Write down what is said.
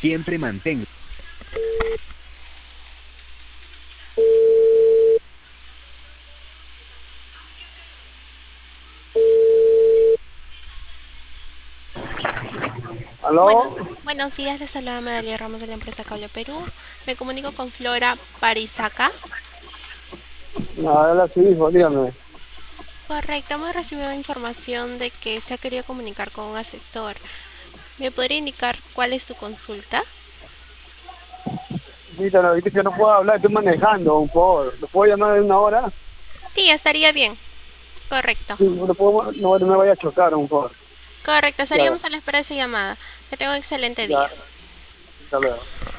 Siempre mantenga. Bueno, ¿Aló? buenos días, les saluda Medalia Ramos de la empresa Cable Perú. Me comunico con Flora Parizaca. Ahora sí, hijo, dígame. Correcto, hemos recibido información de que se ha querido comunicar con un asesor. ¿Me podría indicar cuál es su consulta? Ahorita, ahorita yo no puedo hablar, estoy manejando, un favor. ¿Lo puedo llamar en una hora? Sí, estaría bien. Correcto. Sí, no, no me vaya a chocar, un favor. Correcto, Ya, estaríamos a la espera de su llamada. Que tenga un excelente ya, día. hasta luego.